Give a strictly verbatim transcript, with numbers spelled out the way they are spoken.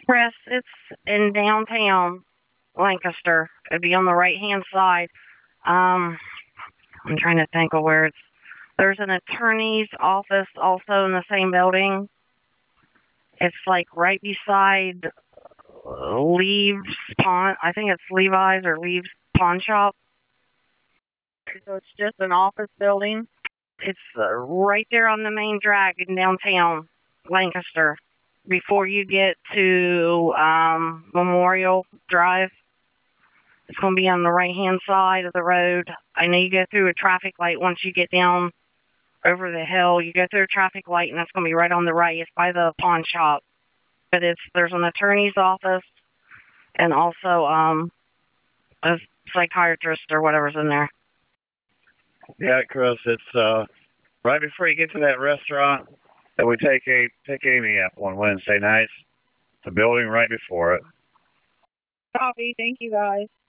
Chris, it's in downtown Lancaster. It'd be on the right hand side. Um, I'm trying to think of where it's. There's an attorney's office also in the same building. It's like right beside uh, Leaves Pawn. I think it's Levi's or Leaves Pawn Shop. So it's just an office building. It's uh, right there on the main drag in downtown Lancaster. Before you get to um, Memorial Drive, it's going to be on the right hand side of the road. I know you go through a traffic light once you get down over the hill. You go through a traffic light, and that's going to be right on the right. It's by the pawn shop. But it's there's an attorney's office and also um, a psychiatrist or whatever's in there. Yeah, Chris, it's uh, right before you get to that restaurant that we take a take Amy up on Wednesday nights. The building right before it. Copy. Thank you, guys.